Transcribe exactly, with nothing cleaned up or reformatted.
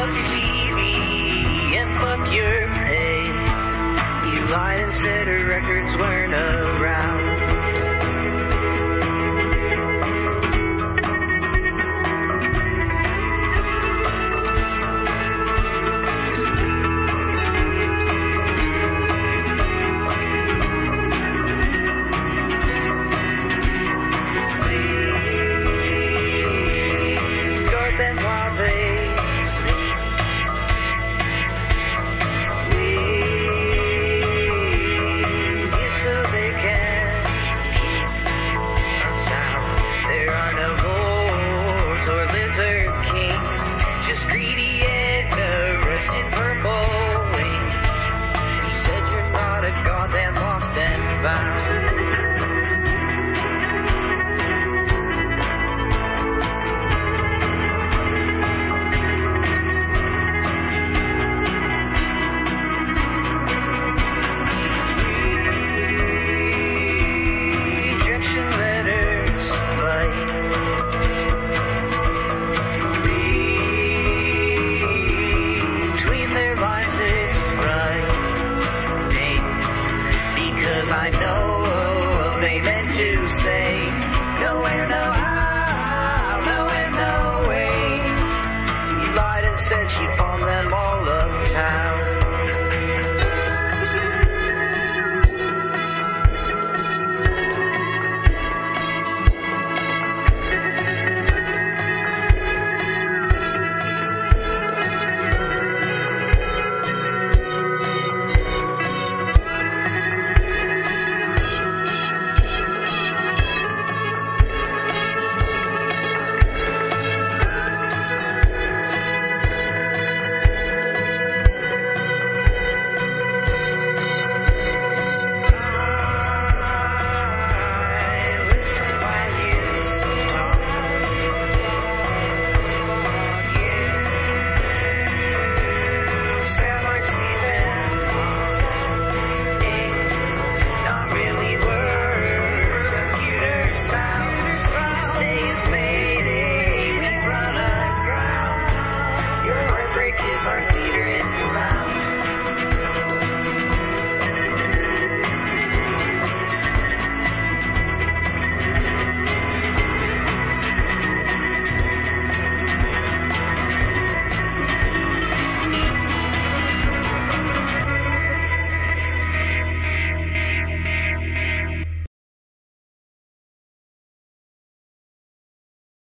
fuck your T V and fuck your pay. You lied and said her records weren't around. I know they meant to say nowhere, no how, nowhere, no way. You lied and said she pawned them all uptown.